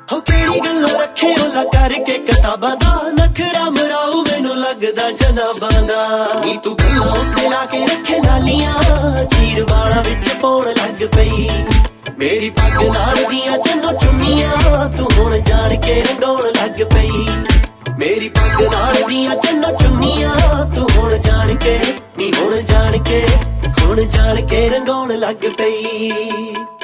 हो केड़ी गल्लों रखे ओला करके किताबां दा नखरा मराऊ मैनू लगदा जनाबां दा नी तू गल्लों ते ला के रखे लालियां चीर वाला विच पाउण लग पई मेरी पग नाल दियां चन्नो चुन्नियां तू हुण जाण के रंगाउण लग पई मेरी पग नाल दियां चन्नो चुन्नियां तू हुण जाण के नी हुण जाण के रंगाउण लग पई।